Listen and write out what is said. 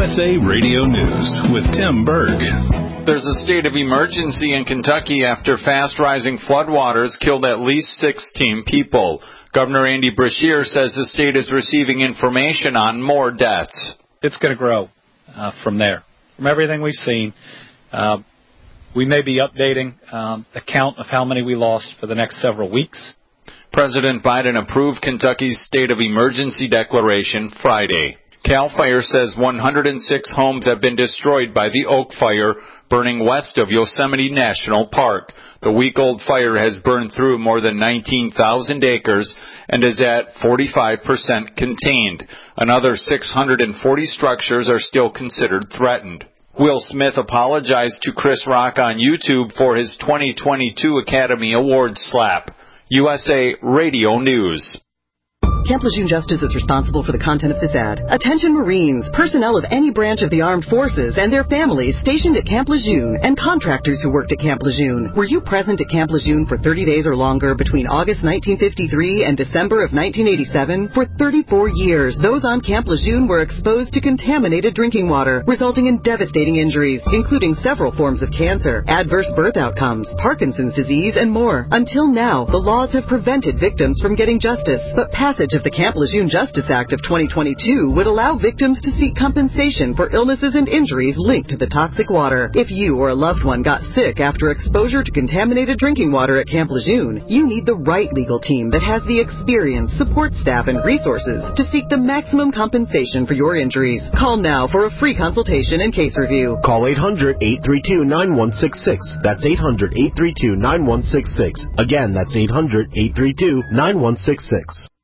USA Radio News with Tim Berg. There's a state of emergency in Kentucky after fast-rising floodwaters killed at least 16 people. Governor Andy Beshear says the state is receiving information on more deaths. It's going to grow from there. From everything we've seen, we may be updating the count of how many we lost for the next several weeks. President Biden approved Kentucky's state of emergency declaration Friday. CAL FIRE says 106 homes have been destroyed by the Oak Fire burning west of Yosemite National Park. The week-old fire has burned through more than 19,000 acres and is at 45% contained. Another 640 structures are still considered threatened. Will Smith apologized to Chris Rock on YouTube for his 2022 Academy Awards slap. USA Radio News. Camp Lejeune Justice is responsible for the content of this ad. Attention Marines, personnel of any branch of the armed forces and their families stationed at Camp Lejeune and contractors who worked at Camp Lejeune. Were you present at Camp Lejeune for 30 days or longer between August 1953 and December of 1987? For 34 years, those on Camp Lejeune were exposed to contaminated drinking water, resulting in devastating injuries, including several forms of cancer, adverse birth outcomes, Parkinson's disease, and more. Until now, the laws have prevented victims from getting justice, but passage of the Camp Lejeune Justice Act of 2022 would allow victims to seek compensation for illnesses and injuries linked to the toxic water. If you or a loved one got sick after exposure to contaminated drinking water at Camp Lejeune, you need the right legal team that has the experience, support staff, and resources to seek the maximum compensation for your injuries. Call now for a free consultation and case review. Call 800-832-9166. That's 800-832-9166. Again, that's 800-832-9166.